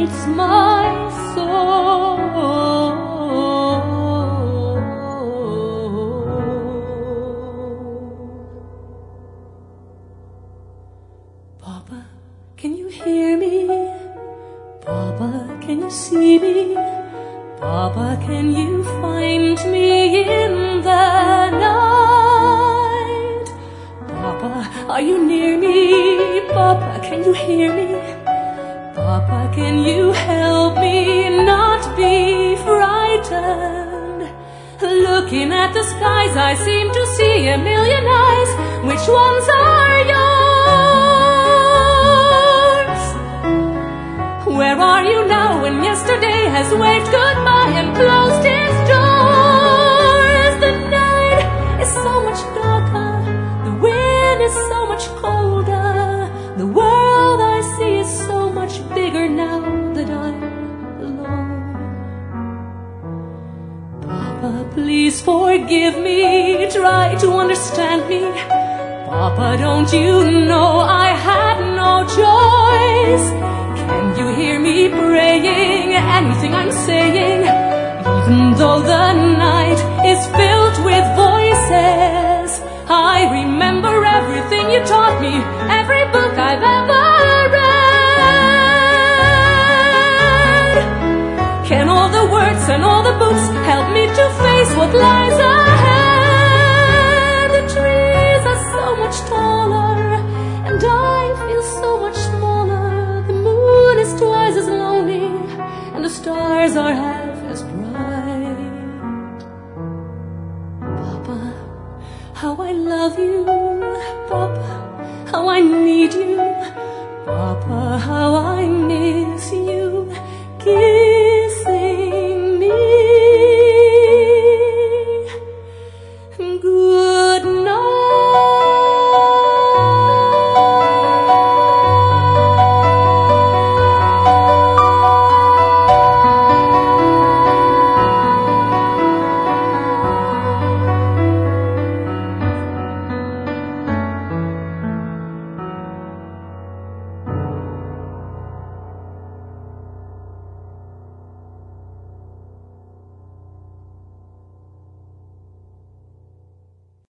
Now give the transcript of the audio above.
melts my soul. Papa, can you hear me? Papa, can you see me? Papa, can you find me in the night? Papa, are you near me? Papa, can you hear me? Papa, can you help me not be frightened? Looking at the skies, I seem to see a million eyes. Which ones are yours? Where are you now when yesterday has waved goodbye and closed its doors? The night is so much darker, the wind is so much colder, the world I see is so much bigger now that I'm alone. Papa, please forgive me, try to understand me. Papa, don't you know I had no choice? Can you hear me praying anything I'm saying? Even though the night is filled with voices, I remember everything you taught me, every book I've ever read. Can all the words and all the books help me to face what lies ahead? The trees are so much taller, and I feel so much smaller. The moon is twice as lonely, and the stars are half as bright. Papa, how I love you.